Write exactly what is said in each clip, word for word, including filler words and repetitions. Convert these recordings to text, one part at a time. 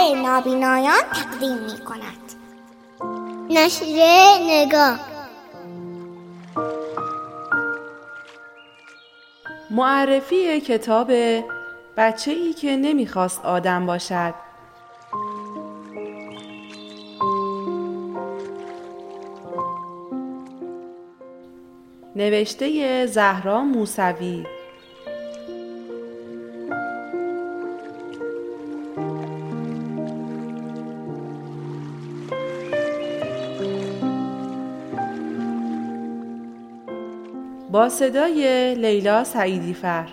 برای نابینایان تقدیم می کند. نشریه نگاه. معرفی کتاب بچه‌ای که نمیخواست آدم باشد. نوشته زهرا موسوی. با صدای لیلا سعیدی‌فر.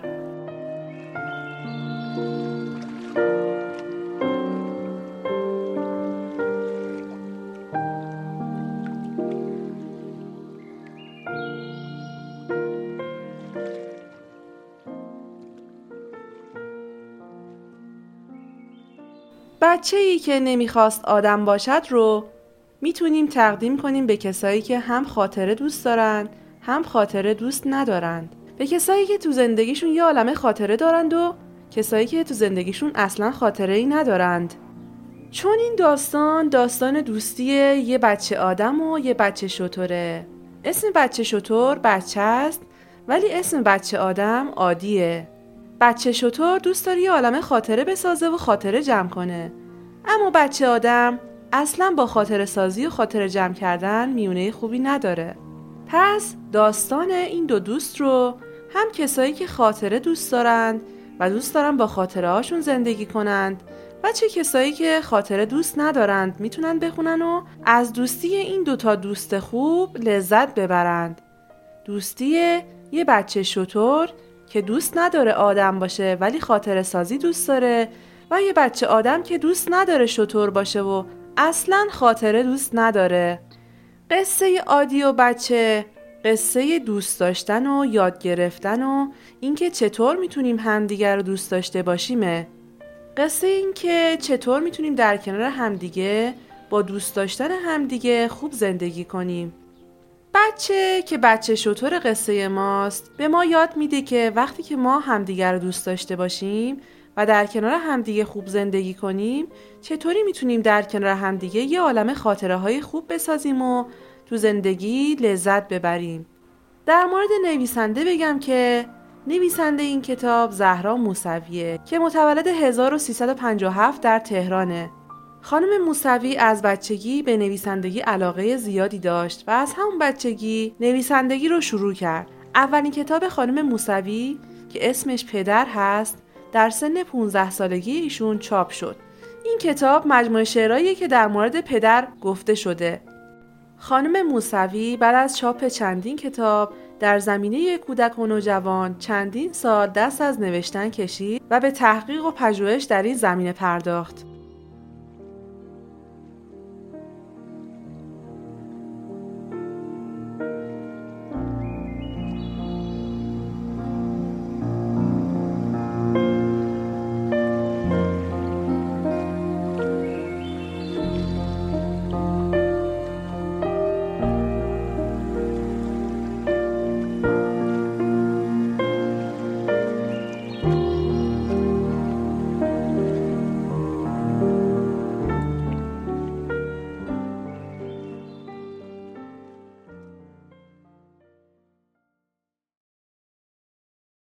بچه‌ای که نمیخواست آدم باشد رو میتونیم تقدیم کنیم به کسایی که هم خاطره دوست دارن هم خاطره دوست ندارند. به کسایی که تو زندگیشون یه عالمه خاطره دارند و کسایی که تو زندگیشون اصلا خاطره‌ای ندارند. چون این داستان داستان دوستی یه بچه آدم و یه بچه شتره. اسم بچه شتر بچه است ولی اسم بچه آدم عادیه. بچه شتر دوست داره یه عالمه خاطره بسازه و خاطره جمع کنه. اما بچه آدم اصلا با خاطره سازی و خاطره جمع کردن میونه خوبی نداره. پس داستان این دو دوست رو هم کسایی که خاطره دوست دارند و دوست دارن با خاطره هاشون زندگی کنند و چه کسایی که خاطره دوست ندارند میتونن بخونن و از دوستی این دوتا دوست خوب لذت ببرند. دوستی یه بچه شتر که دوست نداره آدم باشه ولی خاطره سازی دوست داره و یه بچه آدم که دوست نداره شتر باشه و اصلاً خاطره دوست نداره. قصه عادی و بچه قصه دوست داشتن و یاد گرفتن و اینکه چطور میتونیم همدیگر رو دوست داشته باشیمه. قصه این که چطور میتونیم در کنار همدیگه با دوست داشتن همدیگه خوب زندگی کنیم. بچه که بچه شتر قصه ماست به ما یاد میده که وقتی که ما همدیگر رو دوست داشته باشیم و در کنار همدیگه خوب زندگی کنیم چطوری میتونیم در کنار همدیگه یه عالمه خاطره های خوب بسازیم و تو زندگی لذت ببریم. در مورد نویسنده بگم که نویسنده این کتاب زهرا موسویه که متولد هزار و سیصد و پنجاه و هفت در تهرانه. خانم موسوی از بچگی به نویسندگی علاقه زیادی داشت و از همون بچگی نویسندگی رو شروع کرد. اولین کتاب خانم موسوی که اسمش پدر هست در سن پانزده سالگی ایشون چاپ شد. این کتاب مجموعه شعرهاییه که در مورد پدر گفته شده. خانم موسوی بعد از چاپ چندین کتاب در زمینه کودک و نوجوان چندین سال دست از نوشتن کشید و به تحقیق و پژوهش در این زمینه پرداخت.